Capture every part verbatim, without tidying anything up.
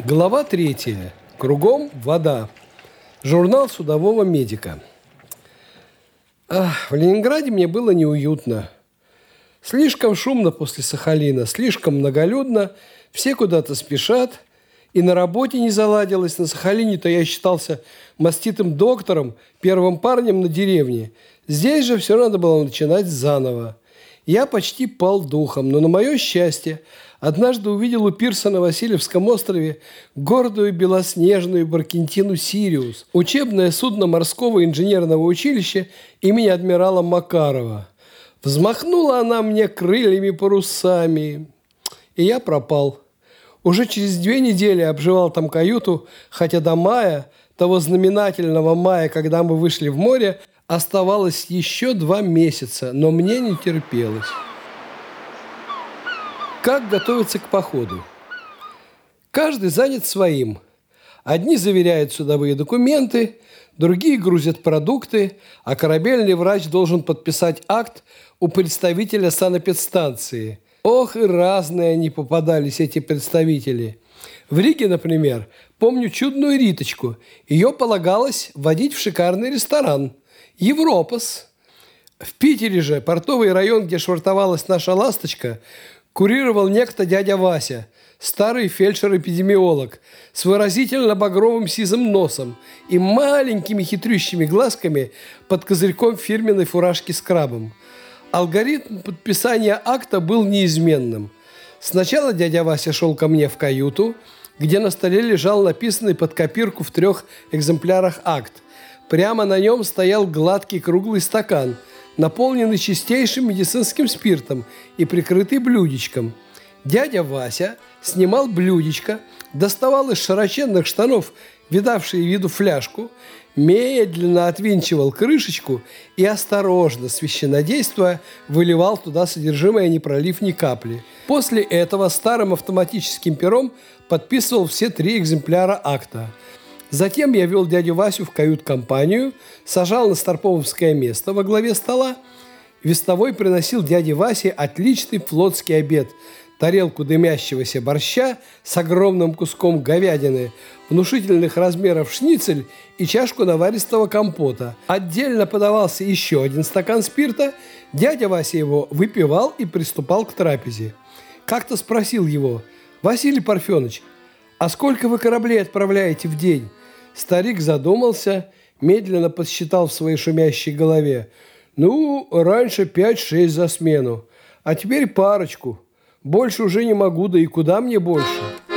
Глава третья. Кругом вода. Журнал судового медика. Ах, в Ленинграде мне было неуютно. Слишком шумно после Сахалина, слишком многолюдно, все куда-то спешат, и на работе не заладилось. На Сахалине-то я считался маститым доктором, первым парнем на деревне. Здесь же все надо было начинать заново. Я почти пал духом, но на мое счастье однажды увидел у пирса на Васильевском острове гордую белоснежную баркентину «Сириус», учебное судно морского инженерного училища имени адмирала Макарова. Взмахнула она мне крыльями парусами, и я пропал. Уже через две недели обживал там каюту, хотя до мая, того знаменательного мая, когда мы вышли в море, оставалось еще два месяца, но мне не терпелось. Как готовиться к походу? Каждый занят своим. Одни заверяют судовые документы, другие грузят продукты, а корабельный врач должен подписать акт у представителя санэпидстанции. Ох, и разные они попадались, эти представители. В Риге, например, помню чудную Риточку. Ее полагалось водить в шикарный ресторан «Европас». В Питере же, портовый район, где швартовалась наша «Ласточка», курировал некто дядя Вася, старый фельдшер-эпидемиолог, с выразительно багровым сизым носом и маленькими хитрющими глазками под козырьком фирменной фуражки с крабом. Алгоритм подписания акта был неизменным. Сначала дядя Вася шел ко мне в каюту, где на столе лежал написанный под копирку в трех экземплярах акт. Прямо на нем стоял гладкий круглый стакан, наполненный чистейшим медицинским спиртом и прикрытый блюдечком. Дядя Вася снимал блюдечко, доставал из широченных штанов видавшие виду фляжку, медленно отвинчивал крышечку и осторожно, священнодействуя, выливал туда содержимое, не пролив ни капли. После этого старым автоматическим пером подписывал все три экземпляра акта. Затем я вел дядю Васю в кают-компанию, сажал на старповское место во главе стола. Вестовой приносил дяде Васе отличный флотский обед, тарелку дымящегося борща с огромным куском говядины, внушительных размеров шницель и чашку наваристого компота. Отдельно подавался еще один стакан спирта, дядя Вася его выпивал и приступал к трапезе. Как-то спросил его: «Василий Парфенович, а сколько вы кораблей отправляете в день?» Старик задумался, медленно подсчитал в своей шумящей голове. «Ну, раньше пять-шесть за смену, а теперь парочку. Больше уже не могу, да и куда мне больше?»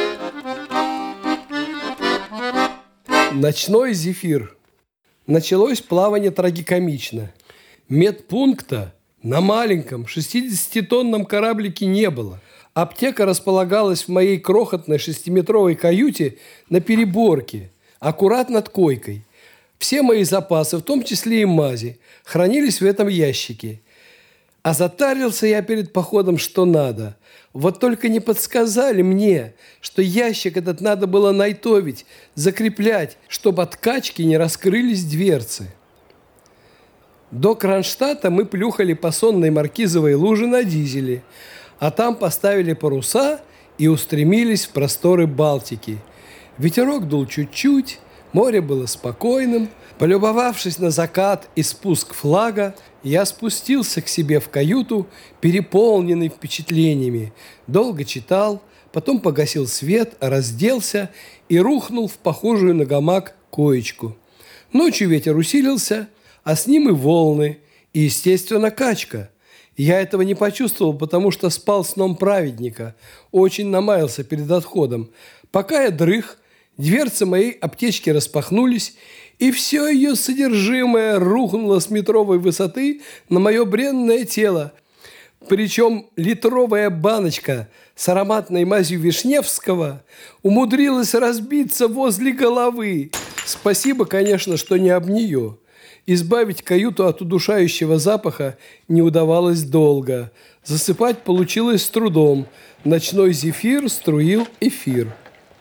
Ночной зефир. Началось плавание трагикомично. Медпункта на маленьком шестидесятитонном кораблике не было. Аптека располагалась в моей крохотной шестиметровой каюте на переборке, аккурат над койкой. Все мои запасы, в том числе и мази, хранились в этом ящике. А затарился я перед походом что надо. Вот только не подсказали мне, что ящик этот надо было найтовить, закреплять, чтобы от качки не раскрылись дверцы. До Кронштадта мы плюхали по сонной маркизовой луже на дизеле, а там поставили паруса и устремились в просторы Балтики. Ветерок дул чуть-чуть, море было спокойным. Полюбовавшись на закат и спуск флага, я спустился к себе в каюту, переполненный впечатлениями. Долго читал, потом погасил свет, разделся и рухнул в похожую на гамак коечку. Ночью ветер усилился, а с ним и волны, и, естественно, качка. Я этого не почувствовал, потому что спал сном праведника, очень намаялся перед отходом. Пока я дрых, дверцы моей аптечки распахнулись, и все ее содержимое рухнуло с метровой высоты на мое бренное тело. Причем литровая баночка с ароматной мазью Вишневского умудрилась разбиться возле головы. Спасибо, конечно, что не об нее. Избавить каюту от удушающего запаха не удавалось долго. Засыпать получилось с трудом. Ночной зефир струил эфир.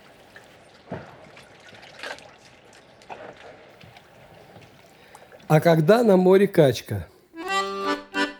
А когда на море качка?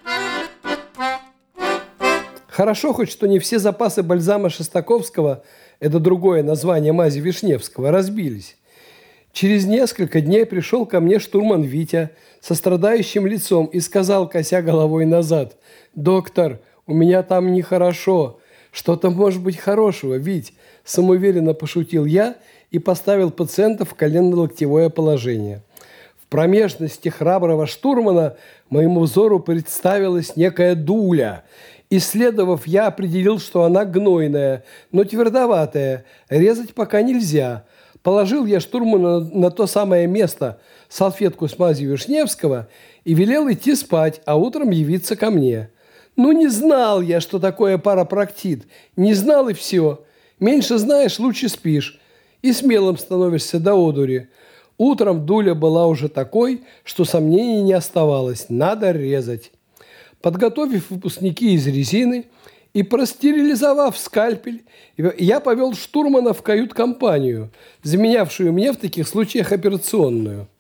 Хорошо хоть, что не все запасы бальзама Шостаковского это другое название мази Вишневского, разбились. Через несколько дней пришел ко мне штурман Витя со страдающим лицом и сказал, кося головой назад: «Доктор, у меня там нехорошо. Что-то может быть хорошего, Вить», – самоуверенно пошутил я и поставил пациента в коленно-локтевое положение. В промежности храброго штурмана моему взору представилась некая дуля. Исследовав, я определил, что она гнойная, но твердоватая, резать пока нельзя. Положил я штурману на, на то самое место салфетку с мазью Вишневского и велел идти спать, а утром явиться ко мне. Ну, не знал я, что такое парапроктит. Не знал и все. Меньше знаешь, лучше спишь. И смелым становишься до одури. Утром дуля была уже такой, что сомнений не оставалось. Надо резать. Подготовив выпускники из резины и простерилизовав скальпель, я повел штурмана в кают-компанию, заменявшую мне в таких случаях операционную.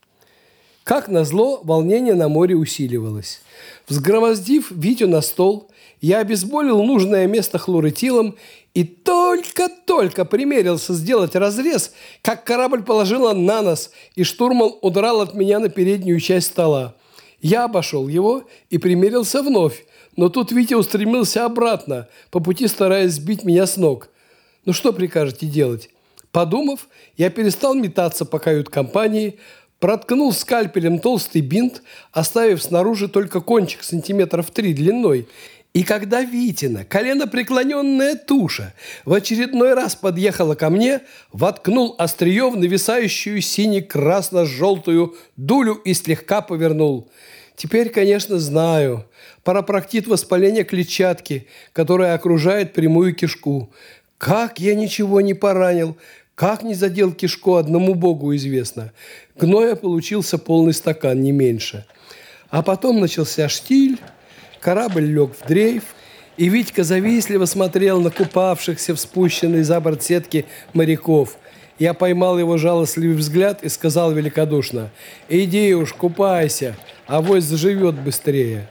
Как назло, волнение на море усиливалось. Взгромоздив Витю на стол, я обезболил нужное место хлорэтилом и только-только примерился сделать разрез, как корабль положила на нос, и штурман удрал от меня на переднюю часть стола. Я обошел его и примерился вновь, но тут Витя устремился обратно, по пути стараясь сбить меня с ног. Ну что прикажете делать? Подумав, я перестал метаться по кают-компании, проткнул скальпелем толстый бинт, оставив снаружи только кончик сантиметров три длиной. И когда Витина коленопреклоненная туша в очередной раз подъехала ко мне, воткнул острие в нависающую сине-красно-желтую дулю и слегка повернул. Теперь, конечно, знаю. Парапроктит – воспаление клетчатки, которое окружает прямую кишку. Как я ничего не поранил, как не задел кишку, одному Богу известно. Гноя получился полный стакан, не меньше. А потом начался штиль, корабль лег в дрейф, и Витька завистливо смотрел на купавшихся в спущенной за борт сетки моряков. Я поймал его жалостливый взгляд и сказал великодушно: «Иди уж, купайся, авось заживет быстрее».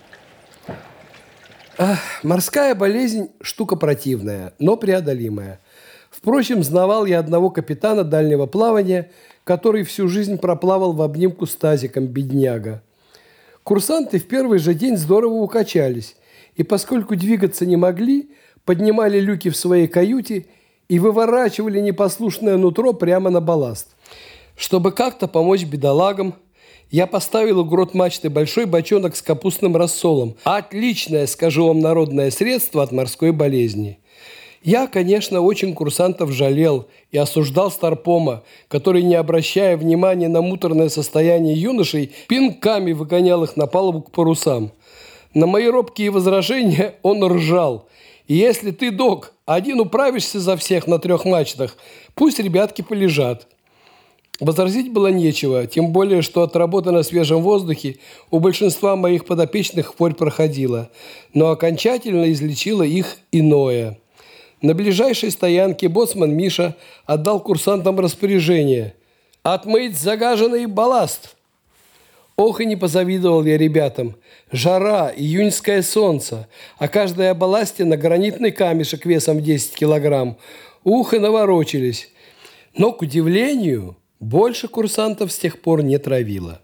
Ах, морская болезнь – штука противная, но преодолимая. Впрочем, знавал я одного капитана дальнего плавания, который всю жизнь проплавал в обнимку с тазиком, бедняга. Курсанты в первый же день здорово укачались, и поскольку двигаться не могли, поднимали люки в своей каюте и выворачивали непослушное нутро прямо на балласт. Чтобы как-то помочь бедолагам, я поставил у грот мачты большой бочонок с капустным рассолом. Отличное, скажу вам, народное средство от морской болезни. Я, конечно, очень курсантов жалел и осуждал старпома, который, не обращая внимания на муторное состояние юношей, пинками выгонял их на палубу к парусам. На мои робкие возражения он ржал. И если ты, док, один управишься за всех на трех мачтах, пусть ребятки полежат. Возразить было нечего, тем более, что от работы на свежем воздухе у большинства моих подопечных хворь проходила, но окончательно излечило их иное. На ближайшей стоянке боцман Миша отдал курсантам распоряжение отмыть загаженный балласт. Ох, и не позавидовал я ребятам. Жара, июньское солнце, а каждая балластина гранитный камешек весом в десять килограмм. Ух, и наворочились. Но, к удивлению, больше курсантов с тех пор не травило.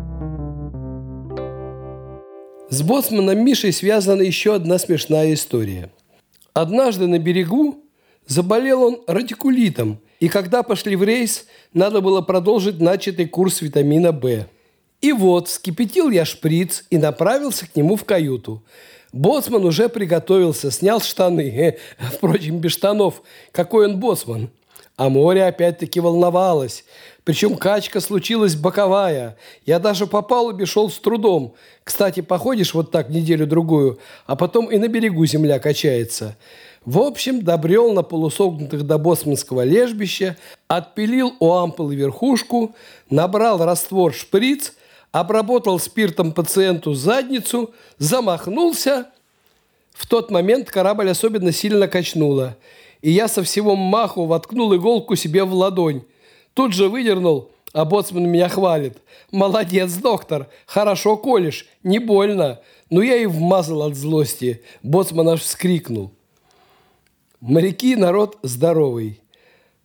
С боцманом Мишей связана еще одна смешная история. Однажды на берегу заболел он радикулитом, и когда пошли в рейс, надо было продолжить начатый курс витамина В. И вот вскипятил я шприц и направился к нему в каюту. Боцман уже приготовился, снял штаны. Э, впрочем, без штанов. Какой он боцман? А море опять-таки волновалось. Причем качка случилась боковая. Я даже по палубе шел с трудом. Кстати, походишь вот так неделю-другую, а потом и на берегу земля качается. В общем, добрел на полусогнутых до боцманского лежбища, отпилил у ампулы верхушку, набрал раствор шприц, обработал спиртом пациенту задницу, замахнулся. В тот момент корабль особенно сильно качнуло, и я со всего маху воткнул иголку себе в ладонь. Тут же выдернул, а боцман меня хвалит. «Молодец, доктор, хорошо колешь, не больно». Ну, я и вмазал от злости. Боцман аж вскрикнул. Моряки – народ здоровый.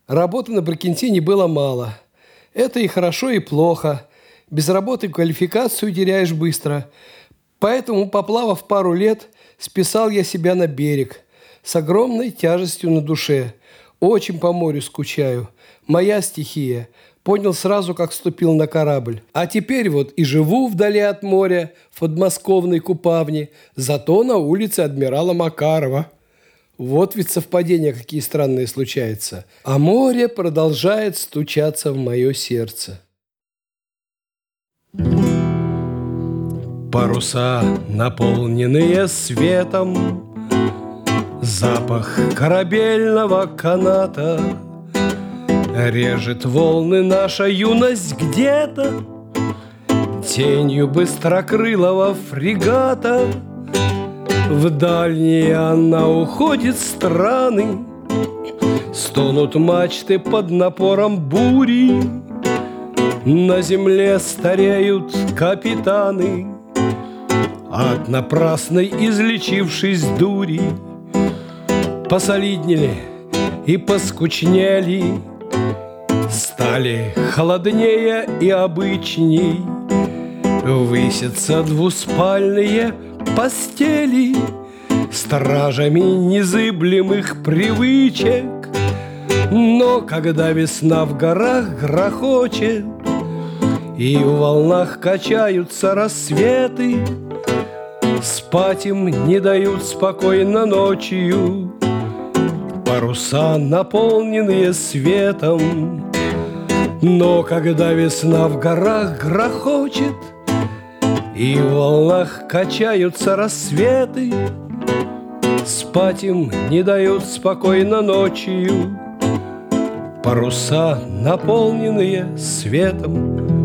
Работы на Баркентине было мало. Это и хорошо, и плохо. Без работы квалификацию теряешь быстро. Поэтому, поплавав пару лет, списал я себя на берег с огромной тяжестью на душе. Очень по морю скучаю. Моя стихия. Понял сразу, как вступил на корабль. А теперь вот и живу вдали от моря, в подмосковной Купавне, зато на улице адмирала Макарова. Вот ведь совпадения какие странные случаются. А море продолжает стучаться в мое сердце. Паруса, наполненные светом, запах корабельного каната, режет волны наша юность где-то, тенью быстрокрылого фрегата. В дальние она уходит страны, стонут мачты под напором бури. На земле стареют капитаны от напрасной излечившись дури. Посолиднели и поскучнели, стали холоднее и обычней. Высятся двуспальные постели стражами незыблемых привычек. Но когда весна в горах грохочет и в волнах качаются рассветы, спать им не дают спокойно ночью паруса, наполненные светом. Но когда весна в горах грохочет и в волнах качаются рассветы, спать им не дают спокойно ночью паруса, наполненные светом.